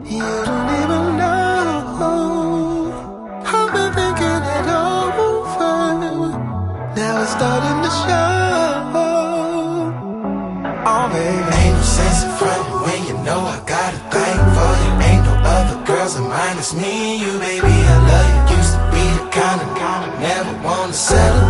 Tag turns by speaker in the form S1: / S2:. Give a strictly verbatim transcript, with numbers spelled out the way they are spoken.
S1: You don't even know. I've been thinking it over. Now it's starting to show. Oh baby,
S2: ain't no sense in frontin' when you know I got a thing for you. Ain't no other girls of mine, it's me and you, baby, I love you. Used to be the kind of never wanna settle